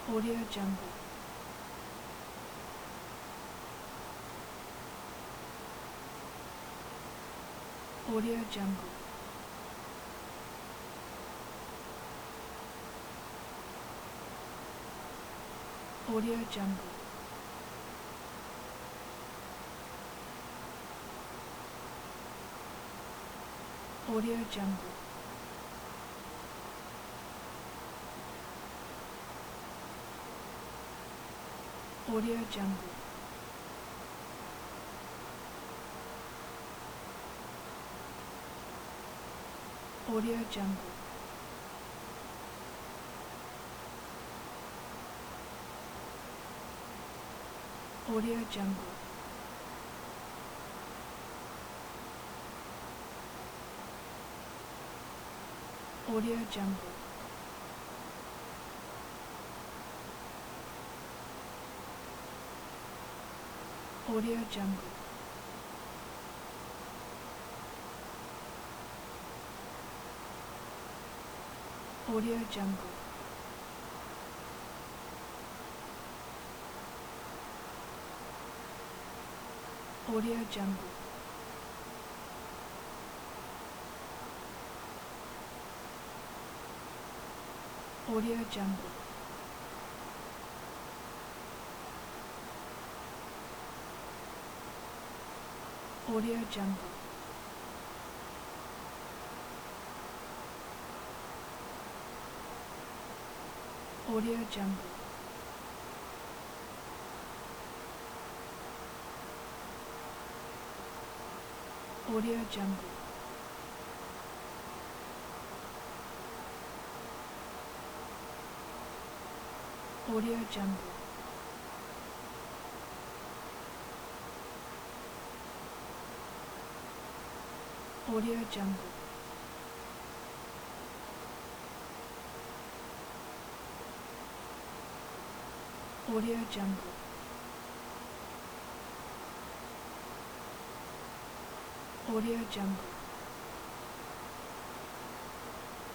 Audio Jungle. Audio Jungle. Audio Jungle. Audio Jungle. Audio Jungle. Audio Jungle. Audio Jungle. Audio Jungle. Audio Jungle. Audio Jungle. Audio Jungle. Audio Jungle. Audio Jungle. Audio Jungle. Audio Jungle. Audio Jungle. Audio Jungle. Audio Jungle. Audio Jungle.